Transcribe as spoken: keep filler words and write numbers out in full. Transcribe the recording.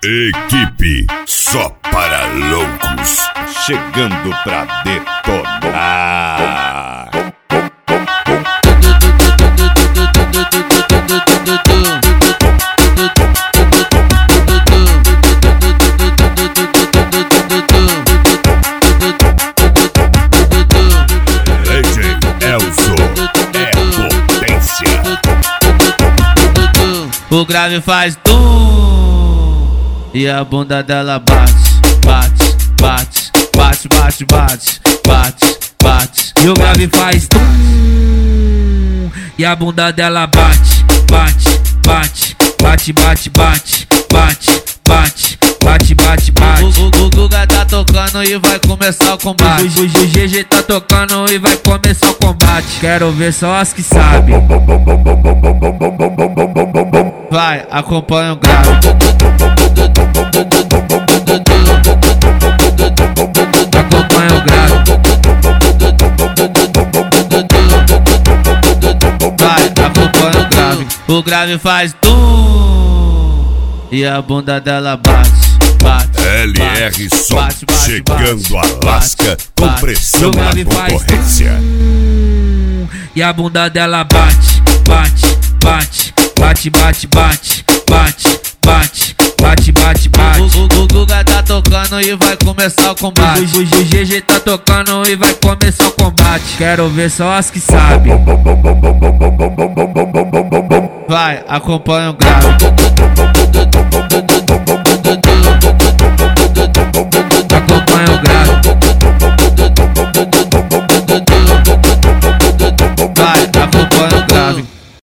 Equipe só para loucos, chegando pra detonar. Legend Elzo é potência. O grave faz tum e a bunda dela bate, bate, bate, bate, bate, bate, bate, bate. E o grave faz tum e a bunda dela bate, bate, bate, bate, bate, bate, bate, bate, bate, bate, bate. O, o, o Guga tá tocando e vai começar o combate. O, o G G tá tocando e vai começar o combate. Quero ver só as que sabem. Vai, acompanha o grave. Acompanha o grave. Vai, acompanha o grave. O grave faz tum e a bunda dela bate, bate. L R Som chegando a Lasca com pressão na concorrência. E a bunda dela bate, bate, bate, bate, bate, bate, bate, bate, bate, bate, bate. O, o, o Guga tá tocando e vai começar o combate. O, o G G tá tocando e vai começar o combate. Quero ver só as que sabem. Vai, acompanha o grave.